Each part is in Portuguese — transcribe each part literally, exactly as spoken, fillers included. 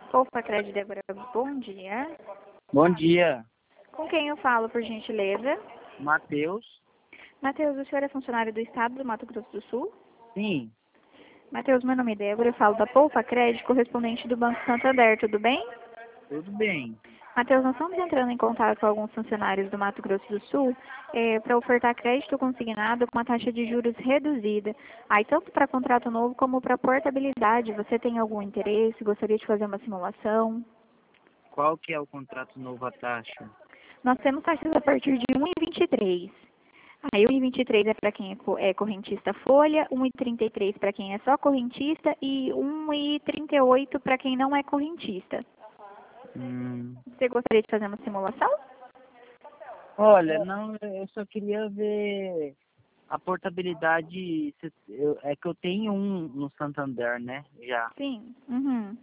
Opa, Crédito Débora, bom dia. Bom dia, Com quem eu falo, por gentileza? Matheus. Matheus, o senhor é funcionário do Estado do Mato Grosso do Sul? Sim, Matheus, meu nome é Débora, eu falo da Poupa Crédito, correspondente do Banco Santander, tudo bem? tudo bem. Matheus, nós estamos entrando em contato com alguns funcionários do Mato Grosso do Sul é, para ofertar crédito consignado com uma taxa de juros reduzida. Aí, tanto para contrato novo como para portabilidade. Você tem algum interesse? Gostaria de fazer uma simulação? Qual que é o contrato novo, a taxa? Nós temos taxas a partir de um vírgula vinte e três. Aí um vírgula vinte e três é para quem é co- é correntista folha, um vírgula trinta e três para quem é só correntista e um vírgula trinta e oito para quem não é correntista. Hum, Você gostaria de fazer uma simulação? olha, não, eu só queria ver a portabilidade. se- eu- É que eu tenho um no Santander, né? Já. Sim. Uhum.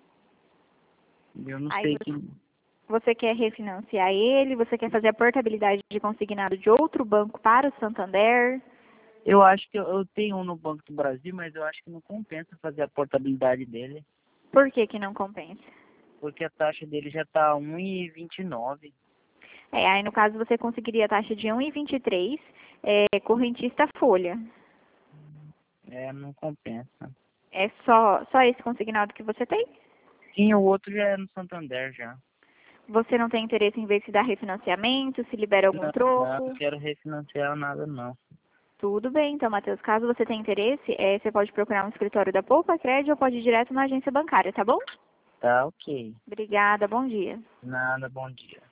Eu não Aí sei você que. você quer refinanciar ele, você quer fazer a portabilidade de consignado de outro banco para o Santander. Eu acho que eu, eu tenho um no Banco do Brasil, mas eu acho que não compensa fazer a portabilidade dele, Por que que não compensa? porque a taxa dele já tá um vírgula vinte e nove. É, aí no caso você conseguiria a taxa de um vírgula vinte e três, é, correntista folha. É, não compensa. É só, só esse consignado que você tem? Sim, o outro já é no Santander já. Você não tem interesse em ver se dá refinanciamento, se libera algum Não, não, não troco? quero refinanciar nada, não. Tudo bem, então, Matheus. Caso você tenha interesse, é, você pode procurar um escritório da Poupa Crédito ou pode ir direto na agência bancária, tá bom? Tá ok. Obrigada, bom dia. Nada, bom dia.